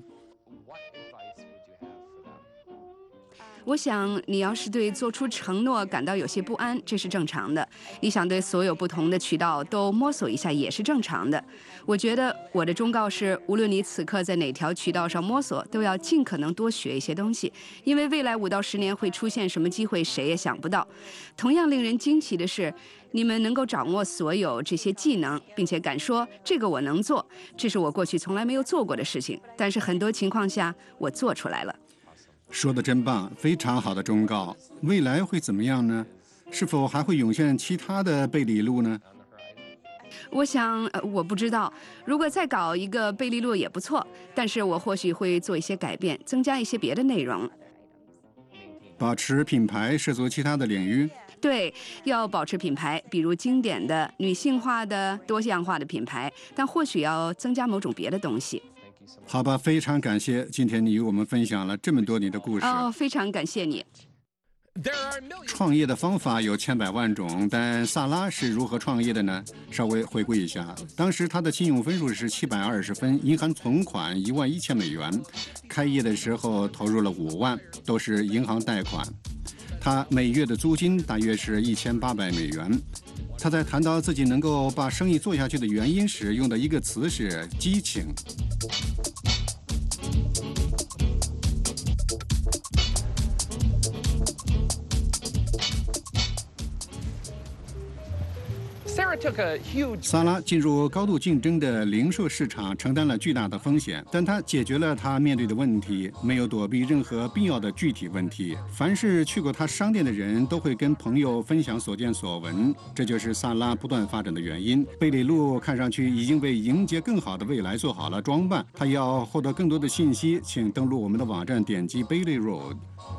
我想你要是对做出承诺感到有些不安，这是正常的。你想对所有不同的渠道都摸索一下，也是正常的。我觉得我的忠告是，无论你此刻在哪条渠道上摸索，都要尽可能多学一些东西，因为未来五到十年会出现什么机会，谁也想不到。同样令人惊奇的是，你们能够掌握所有这些技能，并且敢说这个我能做，这是我过去从来没有做过的事情，但是很多情况下我做出来了。 说得真棒，非常好的忠告。未来会怎么样呢？ 是否还会涌现其他的贝里路呢？ 我想，呃，我不知道。如果再搞一个贝利路也不错，但是我或许会做一些改变，增加一些别的内容。 保持品牌涉足其他的领域。 对，要保持品牌，比如经典的、女性化的、多样化的品牌，但或许要增加某种别的东西。 好吧，非常感谢今天你与我们分享了这么多你的故事。 哦，非常感谢你。 创业的方法有千百万种，但萨拉是如何创业的呢？稍微回顾一下，当时他的信用分数是七百二十分，银行存款一万一千美元，开业的时候投入了五万，都是银行贷款。他每月的租金大约是一千八百美元。他在谈到自己能够把生意做下去的原因时，用的一个词是激情。萨拉进入高度竞争的零售市场，承担了巨大的风险，但他解决了他面对的问题，没有躲避任何必要的具体问题。凡是去过他商店的人都会跟朋友分享所见所闻，这就是萨拉不断发展的原因。贝里路看上去已经为迎接更好的未来做好了装扮。他要获得更多的信息，请登录我们的网站，点击 Bailey Road。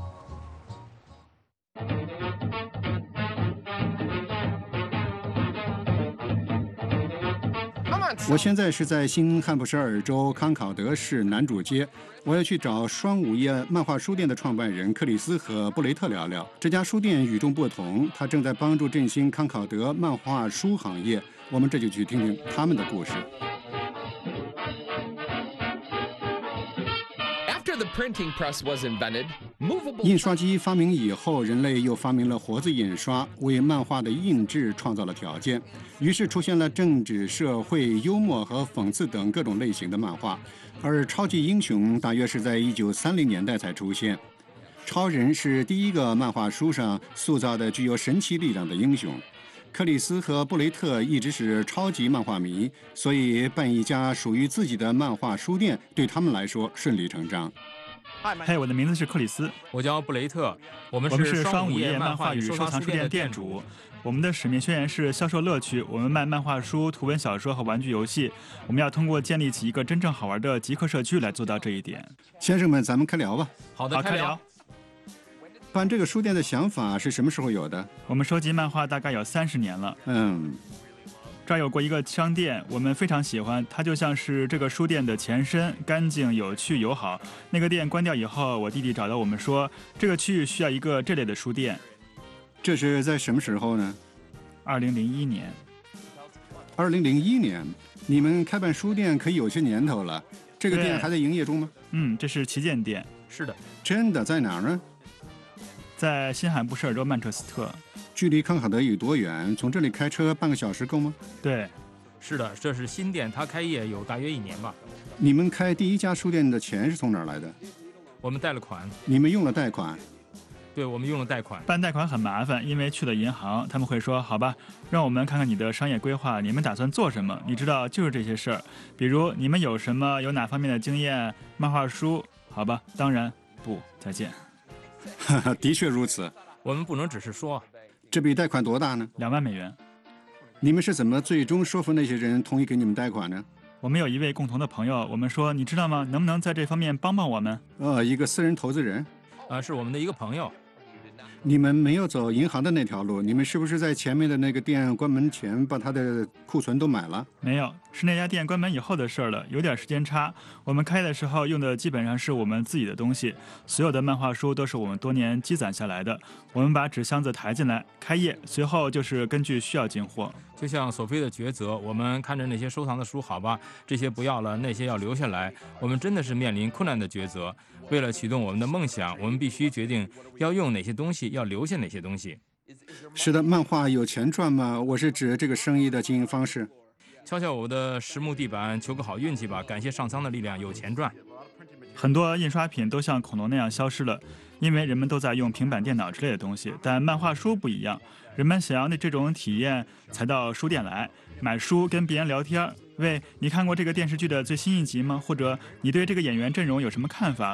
我现在是在新罕布什尔州康考德市南主街，我要去找双午夜漫画书店的创办人克里斯和布雷特聊聊。这家书店与众不同，他正在帮助振兴康考德漫画书行业。我们这就去听听他们的故事。印刷机发明以后，人类又发明了活字印刷，为漫画的印制创造了条件。于是出现了政治、社会、幽默和讽刺等各种类型的漫画。而超级英雄大约是在一九三零年代才出现。超人是第一个漫画书上塑造的具有神奇力量的英雄。克里斯和布雷特一直是超级漫画迷，所以办一家属于自己的漫画书店对他们来说顺理成章。 嘿，我的名字是克里斯， 我叫布雷特，我们是双午夜漫画与收藏书店店主。我们的使命宣言是销售乐趣，我们卖漫画书、图文小说和玩具游戏。我们要通过建立起一个真正好玩的极客社区来做到这一点。 先生们，咱们开聊吧。 好的， 开聊。 办这个书店的想法是什么时候有的？ 我们收集漫画大概有三十年了。 嗯， 这儿有过一个商店，我们非常喜欢，它就像是这个书店的前身，干净、有趣、友好。那个店关掉以后，我弟弟找到我们说，这个区域需要一个这类的书店。 这是在什么时候呢？ 二零零一年。 二零零一年，你们开办书店可以有些年头了。这个店还在营业中吗？ 嗯，这是旗舰店。 是的。 真的？在哪儿呢？ 在新罕布什尔州曼彻斯特。 距离康考德有多远？从这里开车半个小时够吗？ 对， 是的，这是新店，它开业有大约一年吧。 你们开第一家书店的钱是从哪儿来的？ 我们贷了款。 你们用了贷款？ 对，我们用了贷款。 办贷款很麻烦，因为去了银行，他们会说：“好吧，让我们看看你的商业规划，你们打算做什么？你知道，就是这些事儿。比如你们有什么，有哪方面的经验？漫画书，好吧？当然不，再见。” 的确如此。 我们不能只是说。 这笔贷款多大呢？ 两万美元。 你们是怎么最终说服那些人同意给你们贷款呢？ 我们有一位共同的朋友，我们说，你知道吗？能不能在这方面帮帮我们？ 呃，一个私人投资人。 啊，是我们的一个朋友。 你们没有走银行的那条路，你们是不是在前面的那个店关门前把他的库存都买了？ 没有，是那家店关门以后的事了，有点时间差。我们开的时候用的基本上是我们自己的东西，所有的漫画书都是我们多年积攒下来的。我们把纸箱子抬进来，开业，随后就是根据需要进货。 就像索菲的抉择，我们看着那些收藏的书，好吧，这些不要了，那些要留下来。我们真的是面临困难的抉择。为了启动我们的梦想，我们必须决定要用哪些东西，要留下哪些东西。 是的，漫画有钱赚吗？我是指这个生意的经营方式。 敲敲我的实木地板，求个好运气吧。感谢上苍的力量，有钱赚。 很多印刷品都像恐龙那样消失了，因为人们都在用平板电脑之类的东西。但漫画书不一样，人们想要那这种体验，才到书店来买书，跟别人聊天。喂，你看过这个电视剧的最新一集吗？或者你对这个演员阵容有什么看法？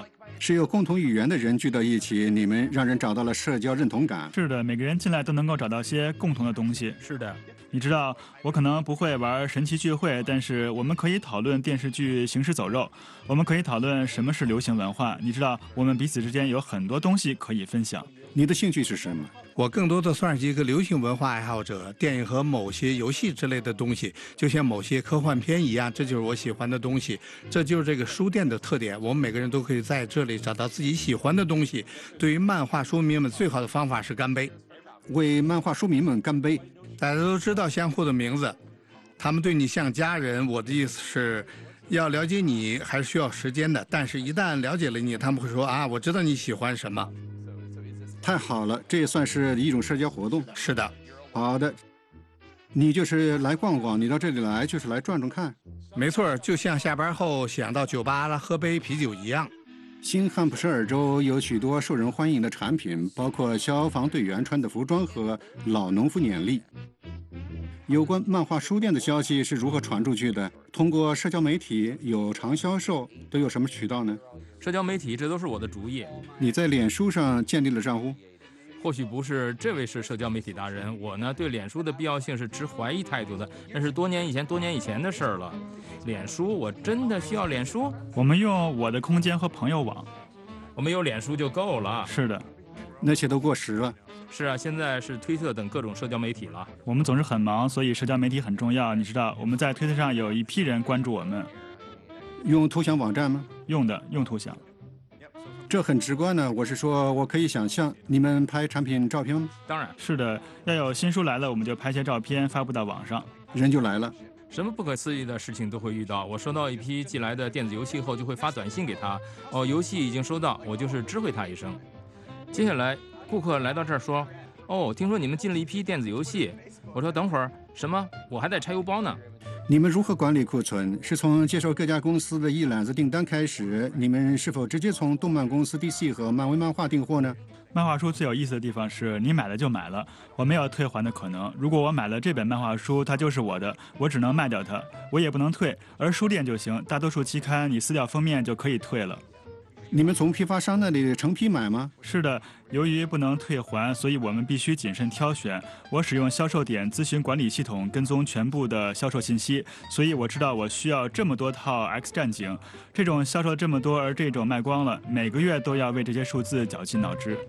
是有共同语言的人聚到一起，你们让人找到了社交认同感。 是的，每个人进来都能够找到些共同的东西。 是的。 你知道，我可能不会玩神奇聚会，但是我们可以讨论电视剧《行尸走肉》，我们可以讨论什么是流行文化。你知道，我们彼此之间有很多东西可以分享。 你的兴趣是什么？ 我更多的算是一个流行文化爱好者，电影和某些游戏之类的东西，就像某些科幻片一样，这就是我喜欢的东西。这就是这个书店的特点，我们每个人都可以在这里找到自己喜欢的东西。对于漫画书迷们，最好的方法是干杯， 为漫画书迷们干杯。 大家都知道相互的名字，他们对你像家人。我的意思是，要了解你还是需要时间的，但是一旦了解了你，他们会说啊，我知道你喜欢什么。 太好了，这也算是一种社交活动。 是的。 好的，你就是来逛逛，你到这里来就是来转转看。 没错，就像下班后想到酒吧喝杯啤酒一样。 新罕布什尔州有许多受人欢迎的产品，包括消防队员穿的服装和老农夫年历。有关漫画书店的消息是如何传出去的？通过社交媒体、有偿销售，都有什么渠道呢？ 社交媒体，这都是我的主意。 你在脸书上建立了账户？ 或许不是，这位是社交媒体达人。我呢，对脸书的必要性是持怀疑态度的，那是多年以前、多年以前的事儿了。脸书，我真的需要脸书？ 我们用我的空间和朋友网， 我们有脸书就够了。 是的， 那些都过时了。 是啊，现在是推特等各种社交媒体了。 我们总是很忙，所以社交媒体很重要。你知道，我们在推特上有一批人关注我们。 用图像网站吗？ 用的，用图像。 这很直观呢，我是说，我可以想象你们拍产品照片吗？ 当然是的，要有新书来了，我们就拍些照片发布到网上， 人就来了。 什么不可思议的事情都会遇到。我收到一批寄来的电子游戏后，就会发短信给他，哦，游戏已经收到，我就是知会他一声。接下来，顾客来到这儿说，哦，听说你们进了一批电子游戏。我说等会儿，什么？我还在拆邮包呢。 你们如何管理库存？是从接受各家公司的一揽子订单开始？你们是否直接从动漫公司 D C 和漫威漫画订货呢？ 漫画书最有意思的地方是你买了就买了，我没有退还的可能。如果我买了这本漫画书，它就是我的，我只能卖掉它，我也不能退。而书店就行，大多数期刊你撕掉封面就可以退了。 你们从批发商那里成批买吗？ 是的，由于不能退还，所以我们必须谨慎挑选。我使用销售点咨询管理系统跟踪全部的销售信息，所以我知道我需要这么多套 X 战警。这种销售这么多，而这种卖光了，每个月都要为这些数字绞尽脑汁。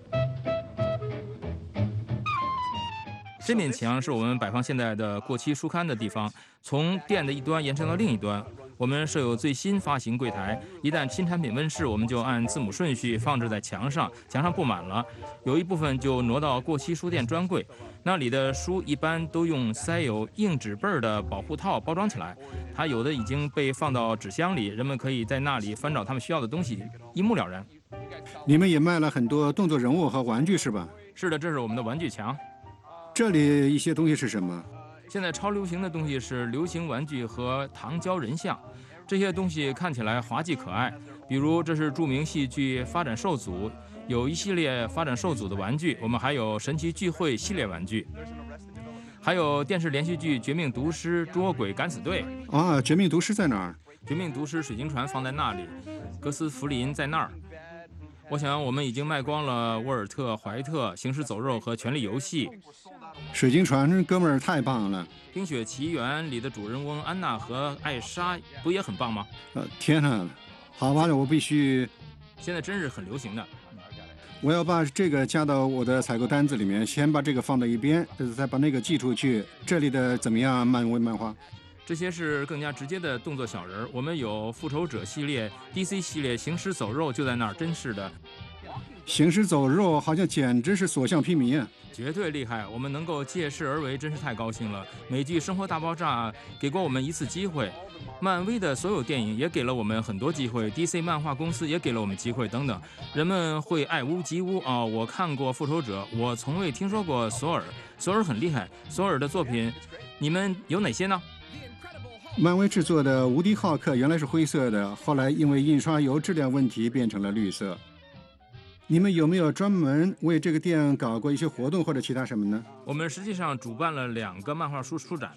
这面墙是我们摆放现在的过期书刊的地方，从店的一端延伸到另一端。我们设有最新发行柜台，一旦新产品问世，我们就按字母顺序放置在墙上，墙上布满了，有一部分就挪到过期书店专柜，那里的书一般都用塞有硬纸背的保护套包装起来，它有的已经被放到纸箱里，人们可以在那里翻找他们需要的东西，一目了然。 你们也卖了很多动作人物和玩具是吧？ 是的，这是我们的玩具墙。 这里一些东西是什么？ 现在超流行的东西是流行玩具和糖胶人像，这些东西看起来滑稽可爱。比如，这是著名戏剧《发展受阻》，有一系列发展受阻的玩具。我们还有神奇聚会系列玩具，还有电视连续剧《绝命毒师》《捉鬼敢死队》。 啊，《绝命毒师》在哪儿？ 《绝命毒师》水晶船放在那里，格斯福林在那儿。我想我们已经卖光了沃尔特、怀特、行尸走肉和权力游戏。 水晶船哥们儿太棒了！ 《冰雪奇缘》里的主人翁安娜和艾莎不也很棒吗？ 呃，天哪！好吧，我必须。 现在真是很流行的。 我要把这个加到我的采购单子里面，先把这个放到一边，再把那个寄出去。这里的怎么样？漫威漫画？ 这些是更加直接的动作小人，我们有复仇者系列、D C 系列，行尸走肉就在那儿，真是的。 行尸走肉好像简直是所向披靡啊！ 绝对厉害，我们能够借势而为，真是太高兴了。美剧《生活大爆炸》给过我们一次机会，漫威的所有电影也给了我们很多机会 ，D C 漫画公司也给了我们机会，等等。人们会爱屋及乌啊、哦！我看过《复仇者》，我从未听说过索尔，索尔很厉害。索尔的作品，你们有哪些呢？ 漫威制作的《无敌浩克》原来是灰色的，后来因为印刷油质量问题变成了绿色。你们有没有专门为这个店搞过一些活动或者其他什么呢？ 我们实际上主办了两个漫画书书展。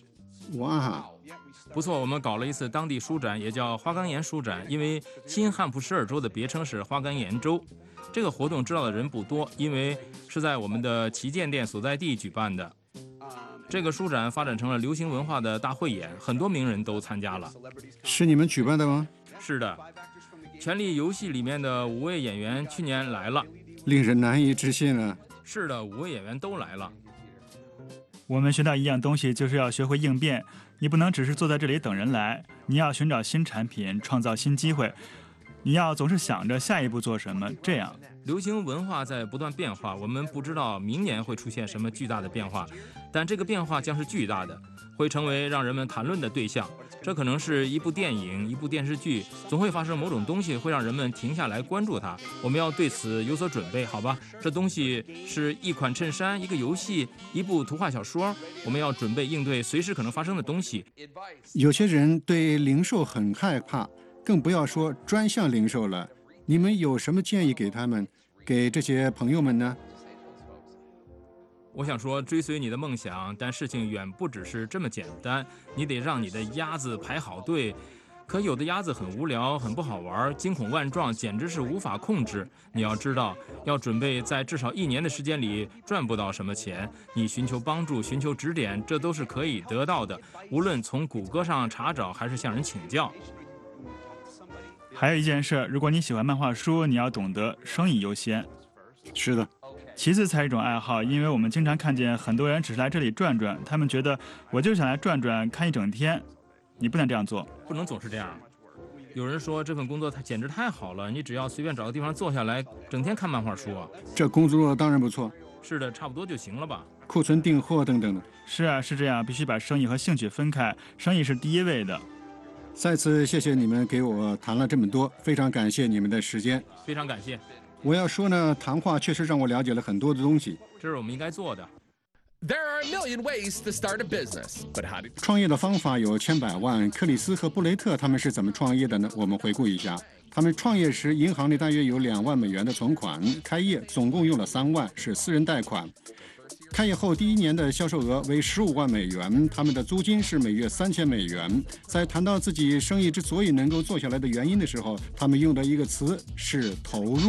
哇！ 不错，我们搞了一次当地书展，也叫花岗岩书展，因为新罕布什尔州的别称是花岗岩州。这个活动知道的人不多，因为是在我们的旗舰店所在地举办的。这个书展发展成了流行文化的大汇演，很多名人都参加了。 是你们举办的吗？ 是的，《权力游戏》里面的五位演员去年来了， 令人难以置信啊！ 是的，五位演员都来了。 我们学到一样东西，就是要学会应变。你不能只是坐在这里等人来，你要寻找新产品，创造新机会。你要总是想着下一步做什么，这样。 流行文化在不断变化，我们不知道明年会出现什么巨大的变化，但这个变化将是巨大的，会成为让人们谈论的对象。这可能是一部电影，一部电视剧，总会发生某种东西会让人们停下来关注它。我们要对此有所准备，好吧？这东西是一款衬衫，一个游戏，一部图画小说，我们要准备应对随时可能发生的东西。 有些人对零售很害怕，更不要说专项零售了。你们有什么建议给他们，给这些朋友们呢？ 我想说，追随你的梦想，但事情远不只是这么简单。你得让你的鸭子排好队，可有的鸭子很无聊，很不好玩，惊恐万状，简直是无法控制。你要知道，要准备在至少一年的时间里赚不到什么钱。你寻求帮助，寻求指点，这都是可以得到的，无论从谷歌上查找，还是向人请教。 还有一件事，如果你喜欢漫画书，你要懂得生意优先。 是的。 其次才是一种爱好，因为我们经常看见很多人只是来这里转转，他们觉得我就想来转转看一整天。你不能这样做， 不能总是这样。有人说这份工作它简直太好了，你只要随便找个地方坐下来，整天看漫画书啊。 这工作当然不错。 是的，差不多就行了吧。 库存订货等等的。 是啊，是这样，必须把生意和兴趣分开，生意是第一位的。 再次谢谢你们给我谈了这么多，非常感谢你们的时间。 非常感谢。 我要说呢，谈话确实让我了解了很多的东西。 这是我们应该做的。 创业的方法有千百万。克里斯和布雷特他们是怎么创业的呢？我们回顾一下。他们创业时，银行里大约有两万美元的存款，开业总共用了三万，是私人贷款。开业后第一年的销售额为十五万美元，他们的租金是每月三千美元。在谈到自己生意之所以能够做下来的原因的时候，他们用的一个词是投入。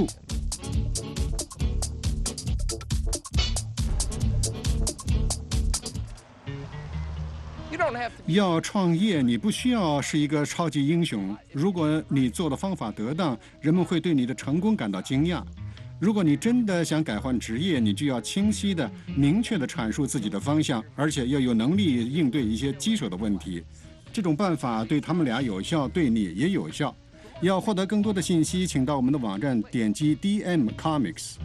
要创业，你不需要是一个超级英雄。如果你做的方法得当，人们会对你的成功感到惊讶。如果你真的想改换职业，你就要清晰的、明确的阐述自己的方向，而且要有能力应对一些棘手的问题。这种办法对他们俩有效，对你也有效。要获得更多的信息，请到我们的网站点击 D M Comics。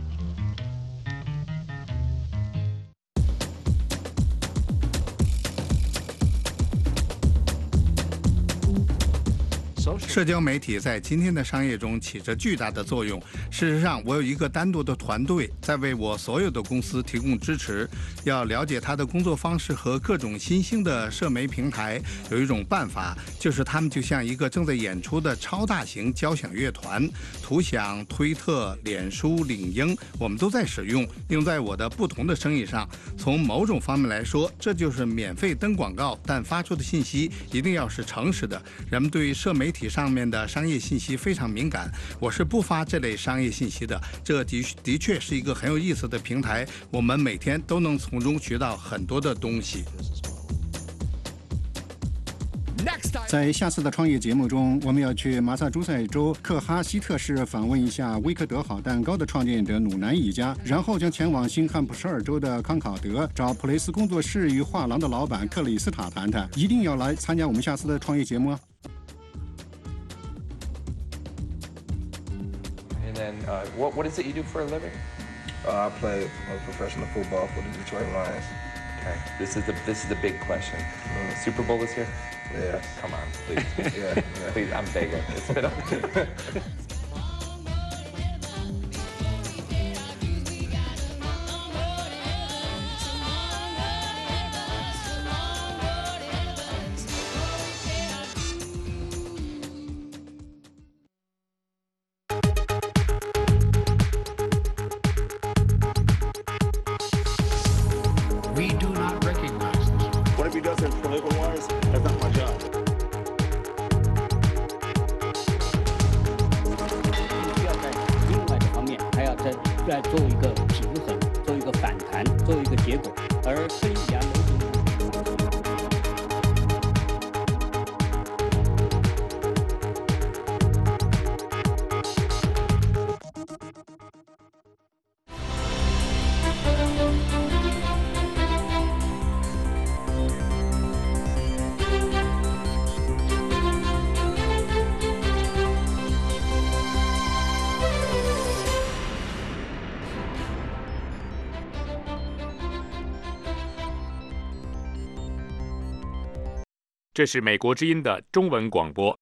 社交媒体在今天的商业中起着巨大的作用。事实上，我有一个单独的团队在为我所有的公司提供支持。要了解他的工作方式和各种新兴的社媒平台，有一种办法，就是他们就像一个正在演出的超大型交响乐团。图响、推特、脸书、领英，我们都在使用，用在我的不同的生意上。从某种方面来说，这就是免费登广告，但发出的信息一定要是诚实的。人们对社媒体上面的商业信息非常敏感，我是不发这类商业信息的。这的的确是一个很有意思的平台，我们每天都能从中学到很多的东西。 在下次的创业节目中，我们要去马萨诸塞州克哈希特市访问一下威克德好蛋糕的创建者努南一家，然后将前往新罕布什尔州的康考德找普雷斯工作室与画廊的老板克里斯塔谈谈。一定要来参加我们下次的创业节目啊！ And then, uh, what what is it you do for a living? Uh, I play uh, professional football for the Detroit Lions. Okay, this is the this is the big question. Mm. Super Bowl is here. Yeah. Come on, please. yeah, yeah. Please, I'm begging. It's been a What have you done since political wires? 做一个平衡，做一个反弹，做一个结果。而克里米亚某种这是美国之音的中文广播。